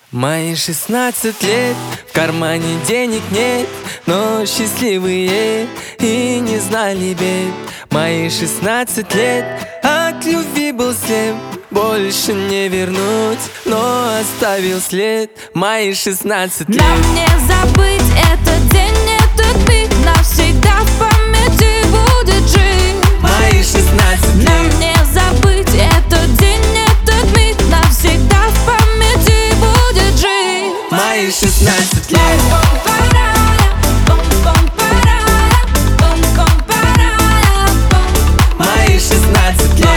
Мои 16 лет, в кармане денег нет, но счастливые и не знали бед. Мои 16 лет, от любви был слеп, больше не вернуть, но оставил след. Мои 16 лет. Нам не забыть этот день, этот миг, навсегда в памяти будет жить. Мои 16 лет. Нам не забыть этот день, этот миг, навсегда в памяти будет жить. Мои 16 лет. Мои 16 лет.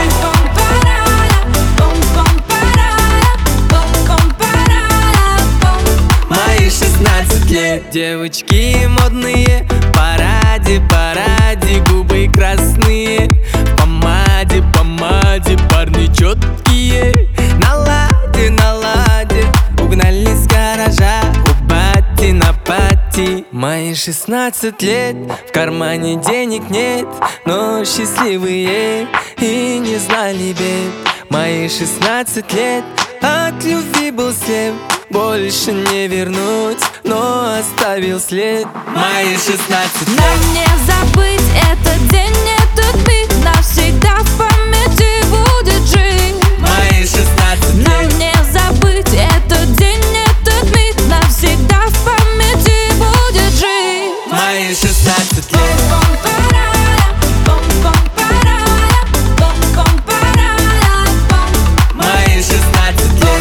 Мои 16 лет. Девочки модные, параде, параде, губы красные, помаде, помаде, парни четкие, наладе, наладе, угнали с гаража у бати на пати. Мои 16 лет, в кармане денег нет, но счастливые и не знали бед. Мои 16 лет, от любви был слеп, больше не вернуть, но оставил след. Мои 16 лет. Нам не забыть этот день, этот миг, навсегда в памяти будет жить. Мои 16 лет. Нам не забыть этот день, этот миг, навсегда в памяти будет жить. Мои 16 лет. Мои 16 лет.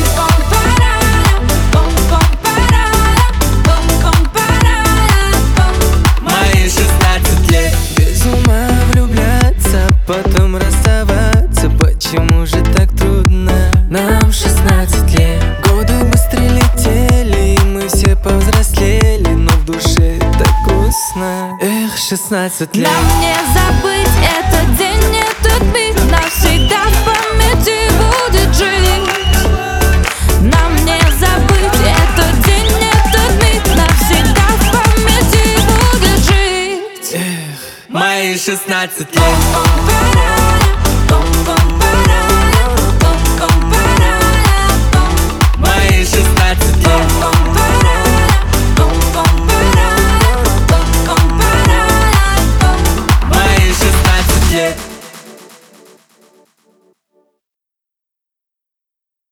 Мои 16 лет. Без ума влюбляться, потом расставаться, почему же так трудно? Нам 16 лет. Годы быстро летели, и мы все повзрослели, но в душе так грустно. Эх, 16 лет. Нам не забыть этот день, этот миг, навсегда в памяти будет жить. Нам не забыть этот день, этот миг, навсегда в памяти будет жить. Мои 16 лет.